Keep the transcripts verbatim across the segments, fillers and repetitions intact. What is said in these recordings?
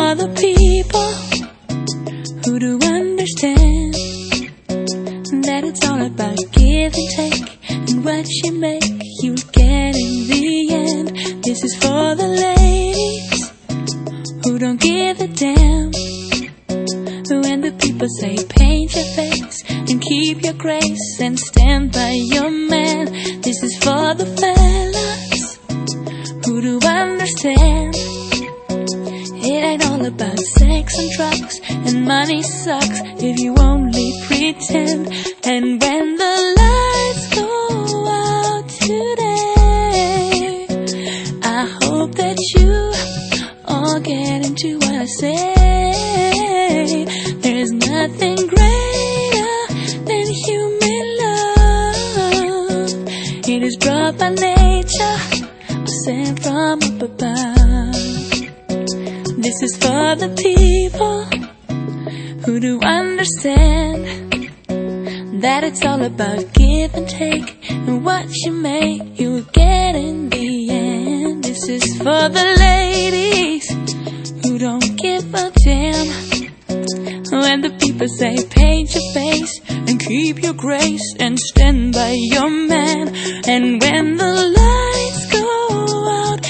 for the people who do understand that it's all about give and take, and what you make, you'll get in the end. This is for the ladies who don't give a damn when the people say paint your face and keep your grace and stand by your man. This is for the fellas who do understand it ain't all about sex and drugs, and money sucks if you only pretend. And when the lights go out today, I hope that you all get into what I say. There's nothing greater than human love. It is brought by nature, sent from up above. This is for the people who do understand that it's all about give and take, and what you make, you'll get in the end. This is for the ladies who don't give a damn when the people say paint your face and keep your grace and stand by your man. And when the lights go out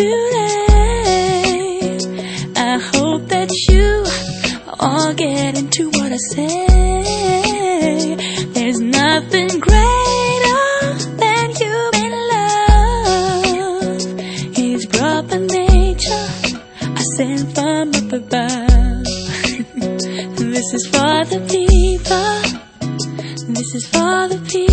today, I hope that you all get into what I say. There's nothing greater than human love. It is brought by nature, I sent from up above. This is for the people. This is for the people.